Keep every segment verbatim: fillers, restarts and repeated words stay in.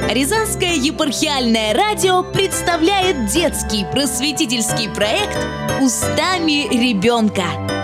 Рязанское епархиальное радио представляет детский просветительский проект «Устами ребенка».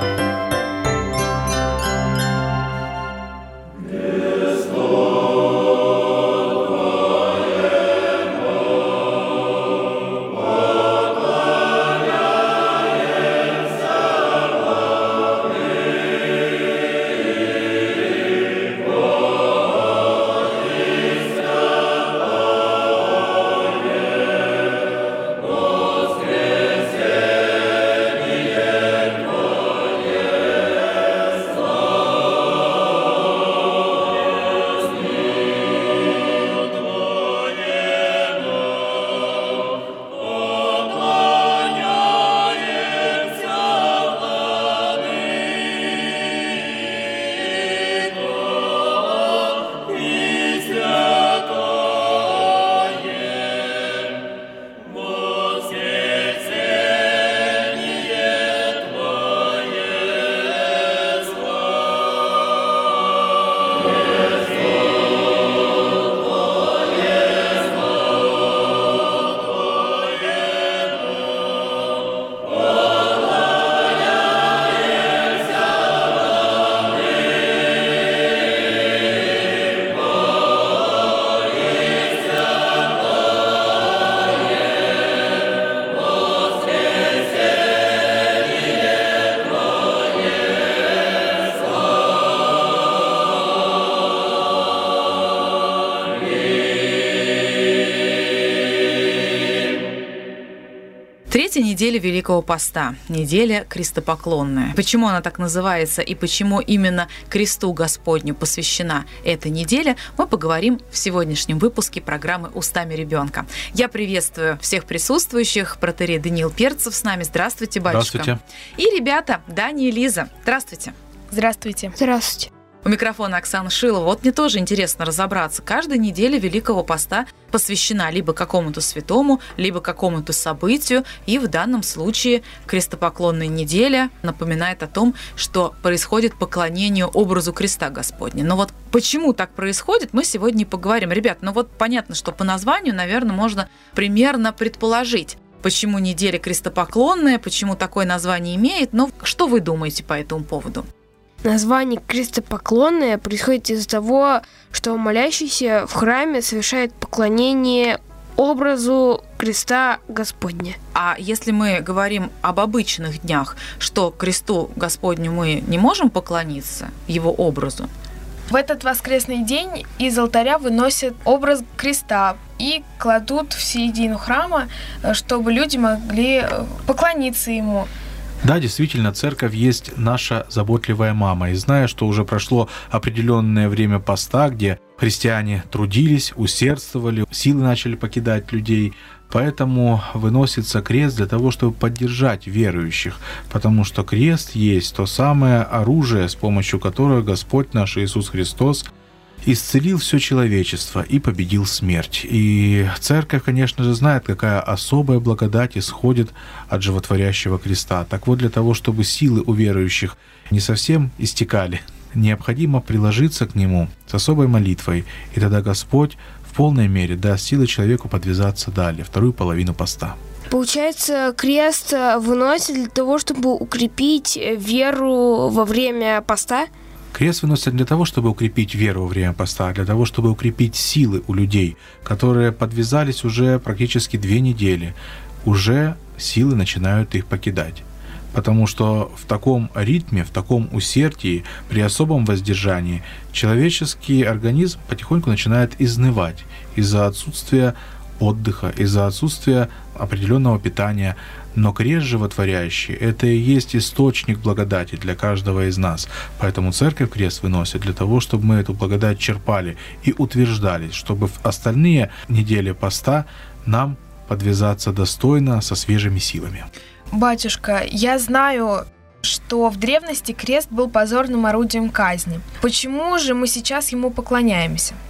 Третья неделя Великого Поста, неделя крестопоклонная. Почему она так называется и почему именно кресту Господню посвящена эта неделя, мы поговорим в сегодняшнем выпуске программы «Устами ребенка». Я приветствую всех присутствующих. Протоиерей Даниил Перцев с нами. Здравствуйте, батюшка. Здравствуйте. И ребята, Даня и Лиза. Здравствуйте. Здравствуйте. Здравствуйте. У микрофона Оксана Шилова. Вот мне тоже интересно разобраться. Каждая неделя Великого Поста посвящена либо какому-то святому, либо какому-то событию. И в данном случае крестопоклонная неделя напоминает о том, что происходит поклонение образу креста Господня. Но вот почему так происходит, мы сегодня и поговорим. Ребят, ну вот понятно, что по названию, наверное, можно примерно предположить, почему неделя крестопоклонная, почему такое название имеет. Но что вы думаете по этому поводу? Название крестопоклонное происходит из-за того, что молящийся в храме совершает поклонение образу креста Господня. А если мы говорим об обычных днях, что кресту Господню мы не можем поклониться, его образу? В этот воскресный день из алтаря выносят образ креста и кладут в середину храма, чтобы люди могли поклониться ему. Да, действительно, церковь есть наша заботливая мама. И зная, что уже прошло определенное время поста, где христиане трудились, усердствовали, силы начали покидать людей, поэтому выносится крест для того, чтобы поддержать верующих, потому что крест есть то самое оружие, с помощью которого Господь наш Иисус Христос исцелил все человечество и победил смерть. И церковь, конечно же, знает, какая особая благодать исходит от животворящего креста. Так вот, для того, чтобы силы у верующих не совсем истекали, необходимо приложиться к нему с особой молитвой, и тогда Господь в полной мере даст силы человеку подвязаться далее, вторую половину поста. Получается, крест выносят для того, чтобы укрепить веру во время поста? Крест выносят для того, чтобы укрепить веру во время поста, для того, чтобы укрепить силы у людей, которые подвязались уже практически две недели. Уже силы начинают их покидать. Потому что в таком ритме, в таком усердии, при особом воздержании человеческий организм потихоньку начинает изнывать из-за отсутствия отдыха, из-за отсутствия определенного питания. Но крест животворящий – это и есть источник благодати для каждого из нас. Поэтому церковь крест выносит для того, чтобы мы эту благодать черпали и утверждались, чтобы в остальные недели поста нам подвязаться достойно, со свежими силами. Батюшка, я знаю, что в древности крест был позорным орудием казни. Почему же мы сейчас ему поклоняемся?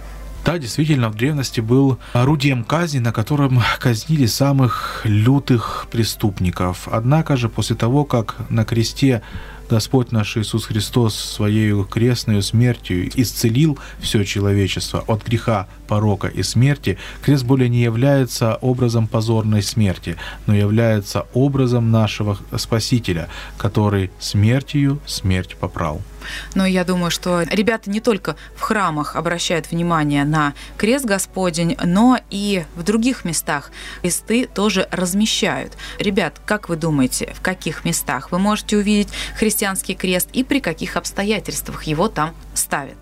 Да, действительно, в древности был орудием казни, на котором казнили самых лютых преступников. Однако же после того, как на кресте Господь наш Иисус Христос своей крестной смертью исцелил все человечество от греха, порока и смерти, крест более не является образом позорной смерти, но является образом нашего Спасителя, который смертью смерть попрал. Но я думаю, что ребята не только в храмах обращают внимание на крест Господень, но и в других местах кресты тоже размещают. Ребят, как вы думаете, в каких местах вы можете увидеть христианский крест и при каких обстоятельствах его там ставят?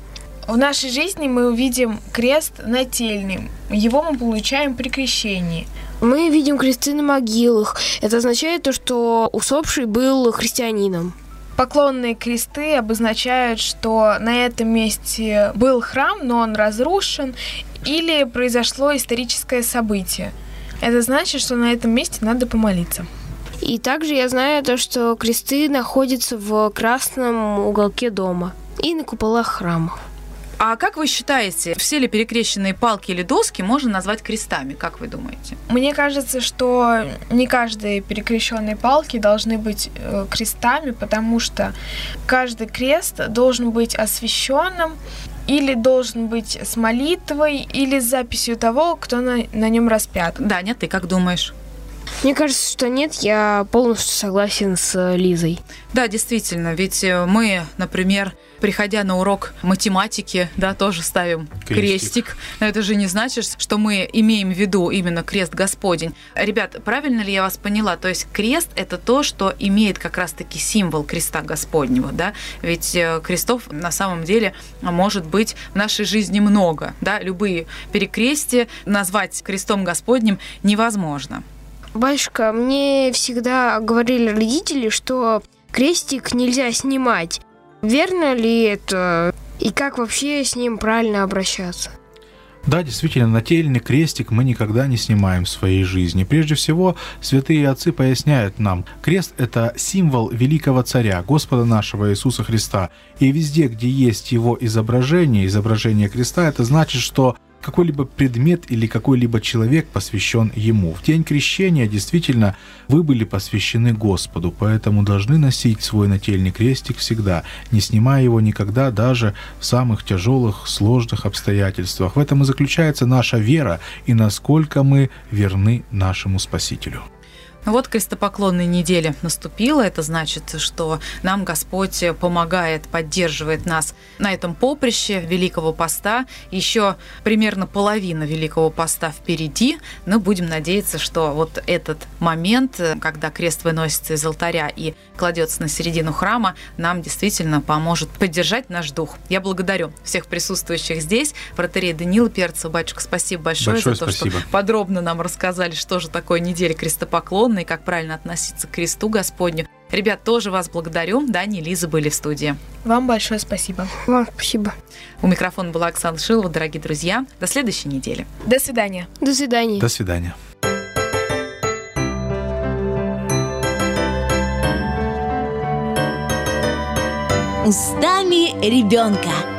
В нашей жизни мы увидим крест нательный. Его мы получаем при крещении. Мы видим кресты на могилах. Это означает то, что усопший был христианином. Поклонные кресты обозначают, что на этом месте был храм, но он разрушен, или произошло историческое событие. Это значит, что на этом месте надо помолиться. И также я знаю то, что кресты находятся в красном уголке дома и на куполах храмов. А как вы считаете, все ли перекрещенные палки или доски можно назвать крестами? Как вы думаете? Мне кажется, что не каждые перекрещенные палки должны быть э, крестами, потому что каждый крест должен быть освященным, или должен быть с молитвой, или с записью того, кто на, на нем распят. Даня, ты как думаешь? Мне кажется, что нет, я полностью согласен с Лизой. Да, действительно, ведь мы, например, приходя на урок математики, да, тоже ставим крестик. крестик. Но это же не значит, что мы имеем в виду именно крест Господень. Ребят, правильно ли я вас поняла? То есть крест – это то, что имеет как раз-таки символ креста Господнего, да? Ведь крестов на самом деле может быть в нашей жизни много, да? Любые перекрестия назвать крестом Господним невозможно. Батюшка, мне всегда говорили родители, что крестик нельзя снимать. Верно ли это? И как вообще с ним правильно обращаться? Да, действительно, нательный крестик мы никогда не снимаем в своей жизни. Прежде всего, святые отцы поясняют нам, крест – это символ великого царя, Господа нашего Иисуса Христа. И везде, где есть его изображение, изображение креста, это значит, что какой-либо предмет или какой-либо человек посвящен ему. В день крещения действительно вы были посвящены Господу, поэтому должны носить свой нательный крестик всегда, не снимая его никогда, даже в самых тяжелых, сложных обстоятельствах. В этом и заключается наша вера и насколько мы верны нашему Спасителю. Ну вот крестопоклонная неделя наступила. Это значит, что нам Господь помогает, поддерживает нас на этом поприще Великого Поста. Еще примерно половина Великого Поста впереди. Но будем надеяться, что вот этот момент, когда крест выносится из алтаря и кладется на середину храма, нам действительно поможет поддержать наш дух. Я благодарю всех присутствующих здесь. Протоиерей Даниил Перцев, батюшка, спасибо большое, большое за то, спасибо. что подробно нам рассказали, что же такое неделя крестопоклонной, и как правильно относиться к кресту Господню. Ребят, тоже вас благодарю. Даня и Лиза были в студии. Вам большое спасибо. Вам спасибо. У микрофона была Оксана Шилова. Дорогие друзья, до следующей недели. До свидания. До свидания. До свидания. Устами ребенка.